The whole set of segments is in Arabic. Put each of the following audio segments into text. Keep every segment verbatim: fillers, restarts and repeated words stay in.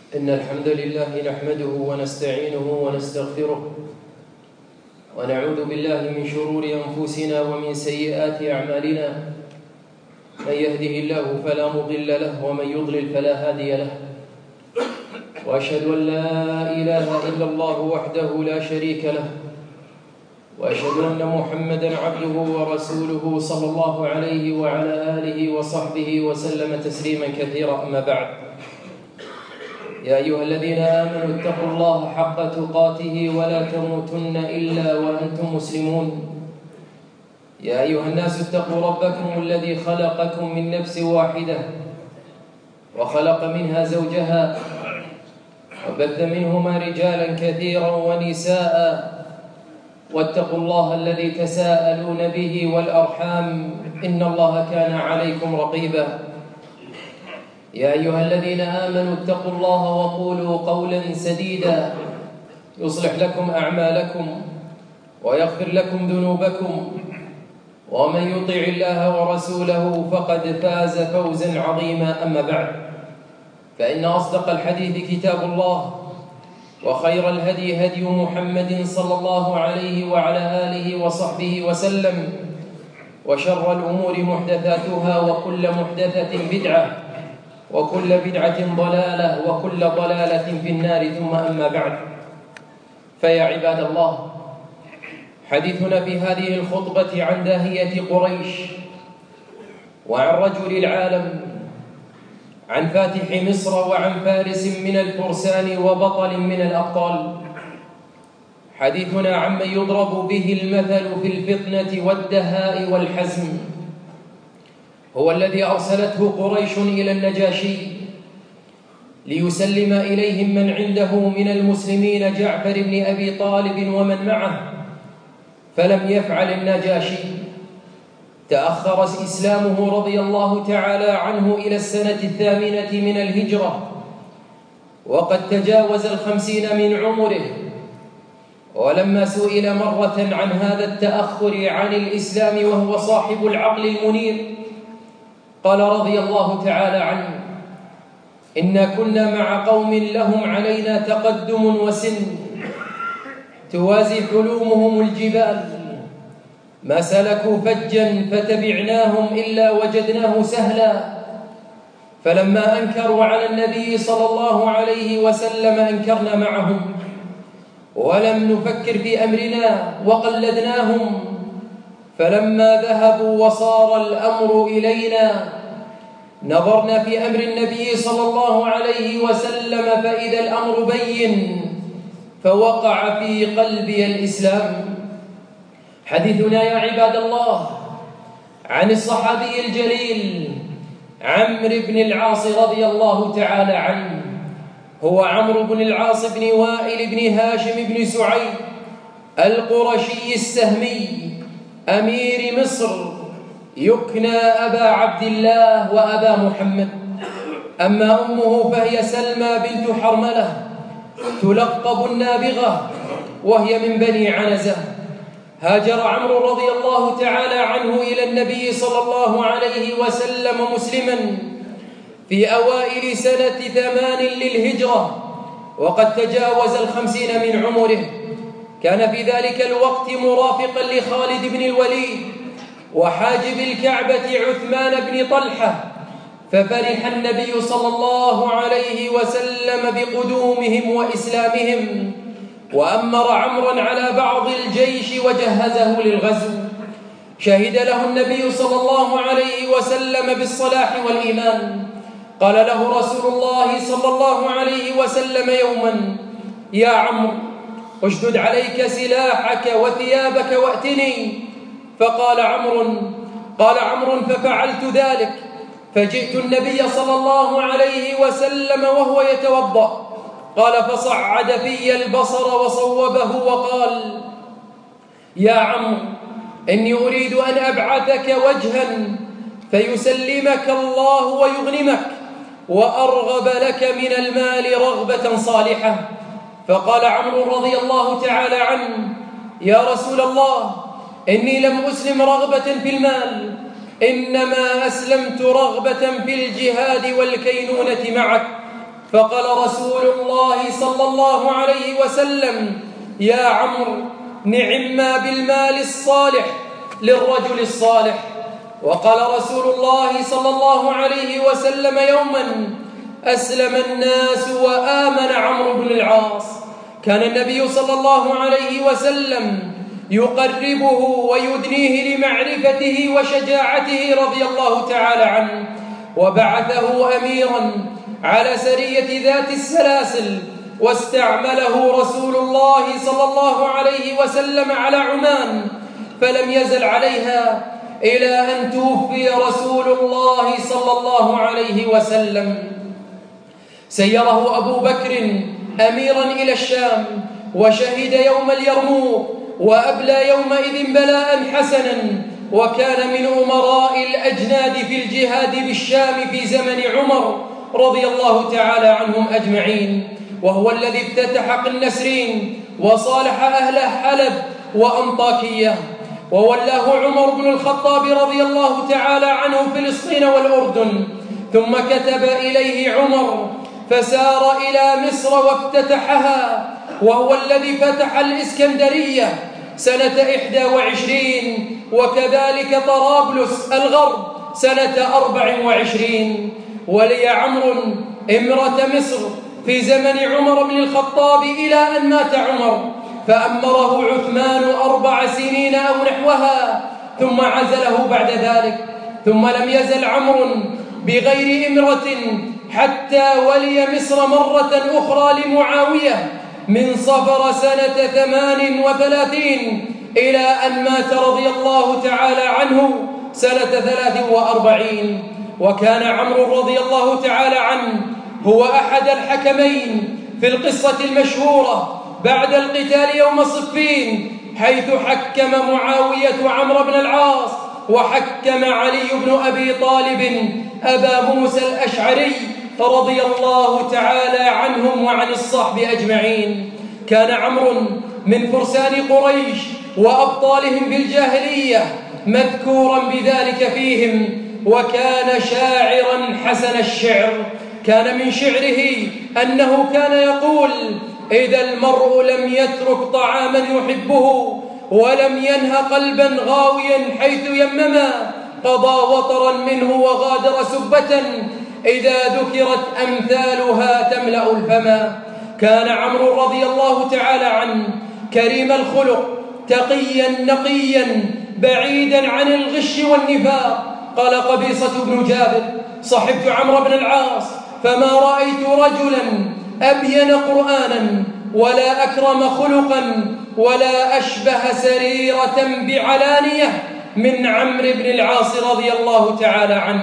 إن الحمد لله نحمده ونستعينه ونستغفره ونعوذ بالله من شرور أنفسنا ومن سيئات أعمالنا. من يهده الله فلا مضل له ومن يضلل فلا هادي له، وأشهد أن لا إله إلا الله وحده لا شريك له، وأشهد أن محمدًا عبده ورسوله صلى الله عليه وعلى آله وصحبه وسلم تسليمًا كثيرًا. أما بعد، يا أيها الذين آمنوا اتقوا الله حق تقاته ولا تموتن إلا وأنتم مسلمون. يا أيها الناس اتقوا ربكم الذي خلقكم من نفس واحدة وخلق منها زوجها وبث منهما رجالا كثيرا ونساء، واتقوا الله الذي تساءلون به والأرحام إن الله كان عليكم رقيبا. يا أيها الذين آمنوا اتقوا الله وقولوا قولا سديدا يصلح لكم أعمالكم ويغفر لكم ذنوبكم، ومن يطع الله ورسوله فقد فاز فوزا عظيما. أما بعد، فإن أصدق الحديث كتاب الله، وخير الهدي هدي محمد صلى الله عليه وعلى آله وصحبه وسلم، وشر الأمور محدثاتها، وكل محدثة بدعة، وكل بدعة ضلالة، وكل ضلالة في النار. ثم أما بعد، فيا عباد الله، حديثنا في هذه الخطبة عن داهية قريش، وعن رجل العالم، عن فاتح مصر، وعن فارس من الفرسان وبطل من الأبطال. حديثنا عمن يضرب به المثل في الفطنة والدهاء والحزم، هو الذي أرسلته قريش إلى النجاشي ليسلم إليهم من عنده من المسلمين جعفر بن أبي طالب ومن معه، فلم يفعل النجاشي. تأخر إسلامه رضي الله تعالى عنه إلى السنة الثامنة من الهجرة، وقد تجاوز الخمسين من عمره. ولما سئل مرة عن هذا التأخر عن الإسلام وهو صاحب العقل المنير، قال رضي الله تعالى عنه: إنا كنا مع قوم لهم علينا تقدم وسن توازي حلومهم الجبال، ما سلكوا فجا فتبعناهم إلا وجدناه سهلا. فلما أنكروا على النبي صلى الله عليه وسلم أنكرنا معهم، ولم نفكر في أمرنا وقلدناهم. فلما ذهبوا وصار الأمر إلينا، نظرنا في أمر النبي صلى الله عليه وسلم فإذا الأمر بين، فوقع في قلبي الإسلام. حديثنا يا عباد الله عن الصحابي الجليل عمرو بن العاص رضي الله تعالى عنه. هو عمرو بن العاص بن وائل بن هاشم بن سعيد القرشي السهمي أمير مصر، يكنى أبا عبد الله وأبا محمد. أما أمه فهي سلمى بنت حرملة تلقب النابغة، وهي من بني عنزة. هاجر عمرو رضي الله تعالى عنه إلى النبي صلى الله عليه وسلم مسلما في أوائل سنة ثمان للهجرة، وقد تجاوز الخمسين من عمره. كان في ذلك الوقت مرافقا لخالد بن الوليد وحاجب الكعبة عثمان بن طلحة، ففرح النبي صلى الله عليه وسلم بقدومهم وإسلامهم، وأمر عمرا على بعض الجيش وجهزه للغزو. شهد له النبي صلى الله عليه وسلم بالصلاح والإيمان. قال له رسول الله صلى الله عليه وسلم يوما: يا عمرو، اشدد عليك سلاحك وثيابك وأتني. فقال عمرو قال عمرو ففعلت ذلك، فجئت النبي صلى الله عليه وسلم وهو يتوضأ. قال فصعد في البصر وصوبه وقال: يا عمرو، إني أريد أن أبعثك وجها فيسلمك الله ويغنمك، وأرغب لك من المال رغبة صالحة. فقال عمرو رضي الله تعالى عنه: يا رسول الله، إني لم أسلم رغبة في المال، إنما أسلمت رغبة في الجهاد والكينونة معك. فقال رسول الله صلى الله عليه وسلم: يا عمرو، نعما بالمال الصالح للرجل الصالح. وقال رسول الله صلى الله عليه وسلم يوما: أسلم الناس وآمن عمرو بن العاص. كان النبي صلى الله عليه وسلم يقربه ويدنيه لمعرفته وشجاعته رضي الله تعالى عنه، وبعثه أميرا على سرية ذات السلاسل، واستعمله رسول الله صلى الله عليه وسلم على عمان، فلم يزل عليها إلى أن توفي رسول الله صلى الله عليه وسلم. سيره أبو بكر أميرا إلى الشام، وشهد يوم اليرموك، وأبلى يومئذ بلاء حسنا، وكان من أمراء الأجناد في الجهاد بالشام في زمن عمر رضي الله تعالى عنهم أجمعين، وهو الذي افتتح قنسرين وصالح أهل حلب وأنطاكية. وولاه عمر بن الخطاب رضي الله تعالى عنه فلسطين والأردن، ثم كتب إليه عمر فسار إلى مصر وافتتحها، وهو الذي فتح الإسكندرية سنة إحدى وعشرين، وكذلك طرابلس الغرب سنة أربع وعشرين. ولي عمرو إمرة مصر في زمن عمر بن الخطاب إلى أن مات عمر، فأمره عثمان أربع سنين أو نحوها، ثم عزله بعد ذلك. ثم لم يزل عمرو بغير إمرة حتى ولي مصر مرة أخرى لمعاوية من صفر سنة ثمان وثلاثين إلى أن مات رضي الله تعالى عنه سنة ثلاث وأربعين. وكان عمرو رضي الله تعالى عنه هو أحد الحكمين في القصة المشهورة بعد القتال يوم صفين، حيث حكم معاوية عمرو بن العاص، وحكم علي بن أبي طالب أبا موسى الأشعري رضي الله تعالى عنهم وعن الصحب أجمعين. كان عمرو من فرسان قريش وأبطالهم بالجاهلية، مذكورا بذلك فيهم، وكان شاعرا حسن الشعر. كان من شعره أنه كان يقول: إذا المرء لم يترك طعاما يحبه ولم ينه قلبا غاويا حيث يمما، قضى وطرا منه وغادر سبة إذا ذكرت أمثالها تملأ الفما. كان عمرو رضي الله تعالى عنه كريم الخلق، تقيا نقيا بعيدا عن الغش والنفاق. قال قبيصة بن جابر: صحبت عمرو بن العاص فما رأيت رجلا أبين قرآنا ولا أكرم خلقا ولا أشبه سريرة بعلانية من عمرو بن العاص رضي الله تعالى عنه.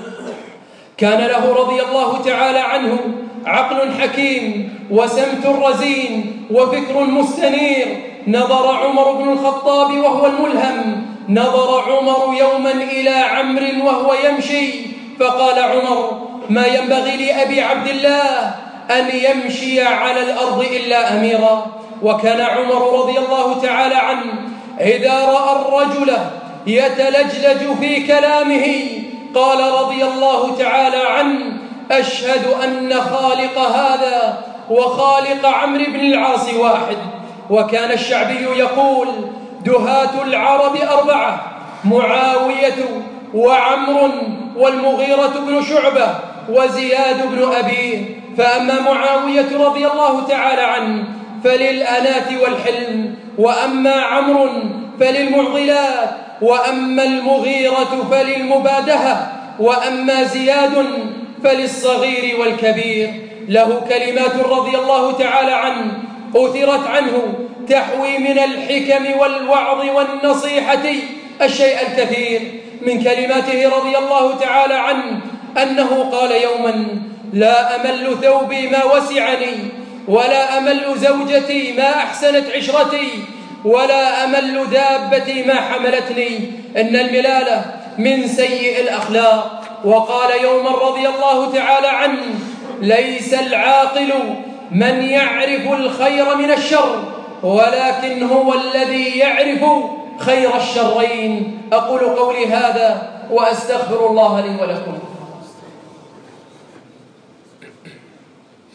كان له رضي الله تعالى عنه عقل حكيم وسمت رزين وفكر مستنير. نظر عمر بن الخطاب وهو الملهم، نظر عمر يوما إلى عمرو وهو يمشي، فقال عمر: ما ينبغي لأبي عبد الله أن يمشي على الأرض إلا أميرا. وكان عمر رضي الله تعالى عنه إذا رأى الرجل يتلجلج في كلامه قال رضي الله تعالى عنه: أشهد أن خالق هذا وخالق عمرو بن العاص واحد. وكان الشعبي يقول: دهاة العرب أربعة: معاوية وعمر والمغيرة بن شعبة وزياد بن أبيه. فأما معاوية رضي الله تعالى عنه فللأنات والحلم، وأما عمرو فللمعضلات، وأما المغيرة فللمبادهة، وأما زياد فللصغير والكبير. له كلمات رضي الله تعالى عنه أثرت عنه تحوي من الحكم والوعظ والنصيحة الشيء الكثير. من كلماته رضي الله تعالى عنه أنه قال يوما: لا أمل ثوبي ما وسعني، ولا أمل زوجتي ما أحسنت عشرتي، ولا أمل دابتي ما حملتني، إن الملالة من سيء الأخلاق. وقال يوما رضي الله تعالى عنه: ليس العاقل من يعرف الخير من الشر، ولكن هو الذي يعرف خير الشرين. أقول قولي هذا وأستغفر الله لي ولكم.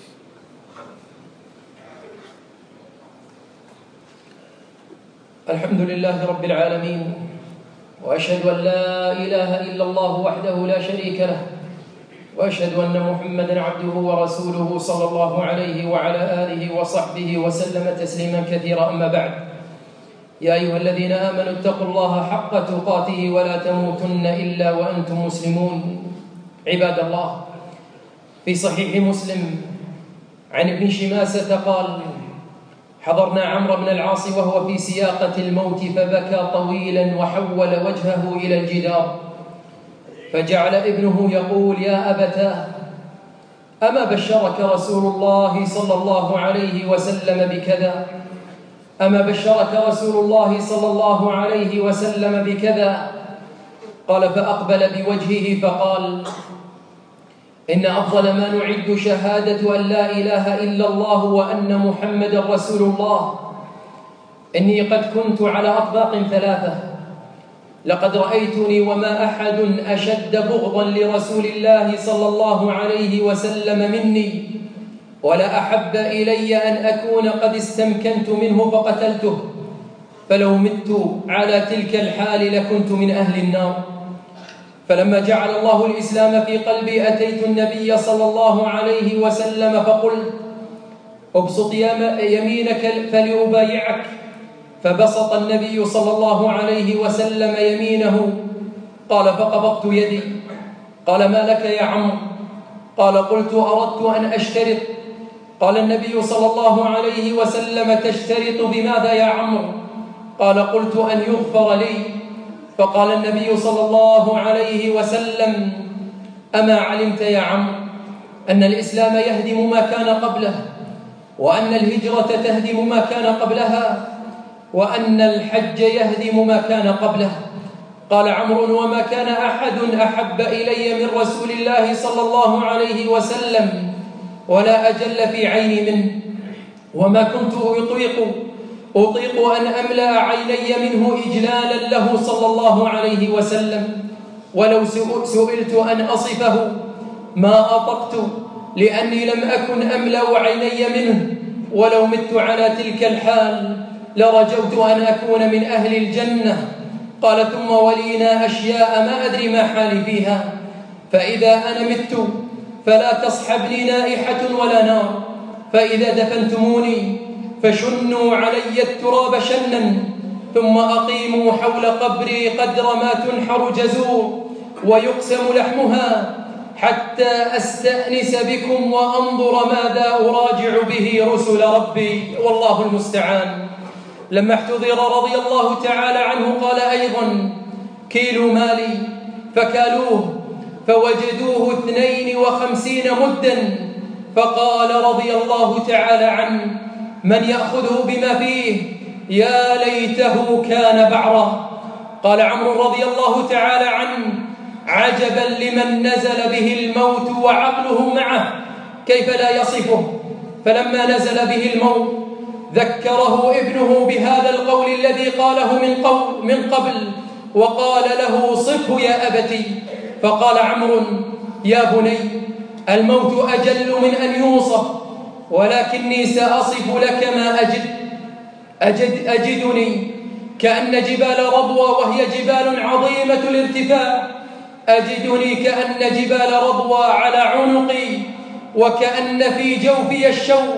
الحمد لله رب العالمين، وأشهد أن لا إله إلا الله وحده لا شريك له، وأشهد أن محمدًا عبده ورسوله صلى الله عليه وعلى آله وصحبه وسلم تسليمًا كثيرًا. أما بعد، يا أيها الذين آمنوا اتقوا الله حق تقاته ولا تموتن إلا وأنتم مسلمون. عباد الله، في صحيح مسلم عن ابن شماسة قال: حضرنا عمرو بن العاص وهو في سياقة الموت فبكى طويلا وحول وجهه إلى الجدار، فجعل ابنه يقول: يا أبتاه، أما بشرك رسول الله صلى الله عليه وسلم بكذا؟ أما بشرك رسول الله صلى الله عليه وسلم بكذا؟ قال: فأقبل بوجهه فقال: إن أفضل ما نعد شهادة أن لا إله إلا الله وأن محمد رسول الله. إني قد كنت على أطباق ثلاثة، لقد رأيتني وما أحد أشد بغضا لرسول الله صلى الله عليه وسلم مني، ولا أحب إلي أن أكون قد استمكنت منه فقتلته، فلو مت على تلك الحال لكنت من أهل النار. فلما جعل الله الإسلام في قلبي أتيت النبي صلى الله عليه وسلم فقلت: ابسط يمينك فلأبايعك، فبسط النبي صلى الله عليه وسلم يمينه. قال: فقبضت يدي. قال: ما لك يا عمرو؟ قال: قلت: أردت أن أشترط. قال النبي صلى الله عليه وسلم: تشترط بماذا يا عمرو؟ قال: قلت: أن يغفر لي. فقال النبي صلى الله عليه وسلم: أما علمت يا عمرو أن الإسلام يهدم ما كان قبله، وأن الهجرة تهدم ما كان قبلها، وأن الحج يهدم ما كان قبله؟ قال عمرو: وما كان أحد أحب إلي من رسول الله صلى الله عليه وسلم ولا أجل في عيني منه، وما كنت أطيق أطيق أن أملأ عيني منه إجلالا له صلى الله عليه وسلم، ولو سئلت أن أصفه ما أطقت، لأني لم أكن أملأ عيني منه، ولو مت على تلك الحال لرجوت أن أكون من أهل الجنة. قال: ثم ولينا أشياء ما أدري ما حالي فيها، فإذا أنا مت فلا تصحبني نائحة ولا نار، فإذا دفنتموني فشنوا علي التراب شنا، ثم أقيموا حول قبري قدر ما تنحر جزور ويقسم لحمها، حتى أستأنس بكم وأنظر ماذا أراجع به رسل ربي، والله المستعان. لما احتضر رضي الله تعالى عنه قال أيضا: كيلوا مالي، فكالوه فوجدوه اثنين وخمسين مدا، فقال رضي الله تعالى عنه: من يأخذه بما فيه؟ يا ليته كان بعرا. قال عمرو رضي الله تعالى عنه: عجبا لمن نزل به الموت وعقله معه، كيف لا يصفه؟ فلما نزل به الموت ذكره ابنه بهذا القول الذي قاله من, قول من قبل، وقال له: صفه يا أبتي. فقال عمرو: يا بني، الموت أجل من أن يوصف، ولكني سأصف لك ما أجد. أجد أجدني كأن جبال رضوى، وهي جبال عظيمة الارتفاع، أجدني كأن جبال رضوى على عنقي، وكأن في جوفي الشوق،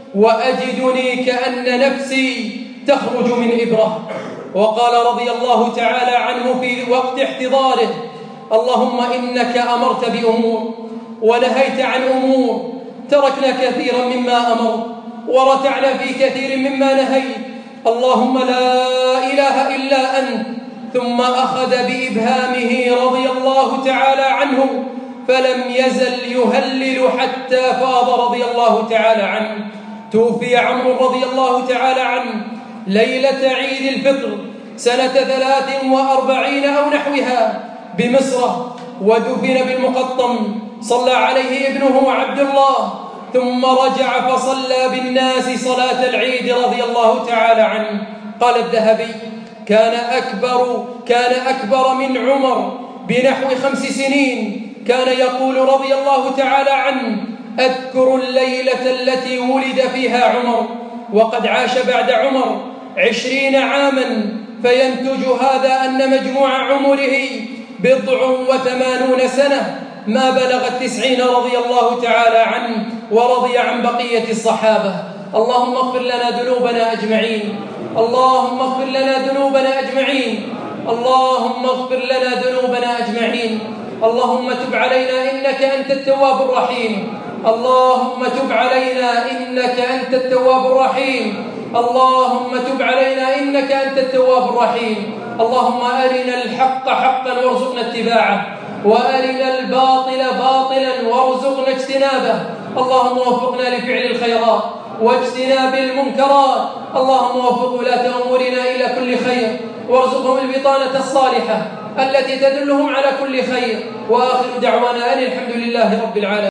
وأجدني كأن نفسي تخرج من إبرة. وقال رضي الله تعالى عنه في وقت احتضاره: اللهم إنك أمرت بأمور ونهيت عن أمور، تركنا كثيرا مما أمر ورتعنا في كثير مما نهيت، اللهم لا إله إلا أنت. ثم أخذ بإبهامه رضي الله تعالى عنه، فلم يزل يهلل حتى فاض رضي الله تعالى عنه. توفي عمرو رضي الله تعالى عنه ليلة عيد الفطر سنة ثلاث وأربعين أو نحوها بمصر، ودفن بالمقطم. صلى عليه ابنه عبد الله، ثم رجع فصلى بالناس صلاة العيد رضي الله تعالى عنه. قال الذهبي: كان أكبر كان أكبر من عمر بنحو خمس سنين. كان يقول رضي الله تعالى عنه: أذكر الليلة التي ولد فيها عمر، وقد عاش بعد عمر عشرين عاما، فينتج هذا أن مجموع عمره بضع وثمانون سنة، ما بلغ التسعين رضي الله تعالى عنه ورضي عن بقية الصحابة. اللهم اغفر لنا ذنوبنا أجمعين، اللهم اغفر لنا ذنوبنا أجمعين، اللهم اغفر لنا ذنوبنا أجمعين. اللهم تب علينا إنك أنت التواب الرحيم، اللهم تب علينا إنك أنت التواب الرحيم، اللهم تب علينا إنك أنت التواب الرحيم. اللهم أرنا الحق حقا وارزقنا اتباعه، وأرنا الباطل باطلا وارزقنا اجتنابه. اللهم وفقنا لفعل الخيرات واجتناب المنكرات، اللهم وفق ولاة أمورنا إلى كل خير، وارزقهم البطانة الصالحة التي تدلهم على كل خير. وآخر دعوانا أن الحمد لله رب العالمين.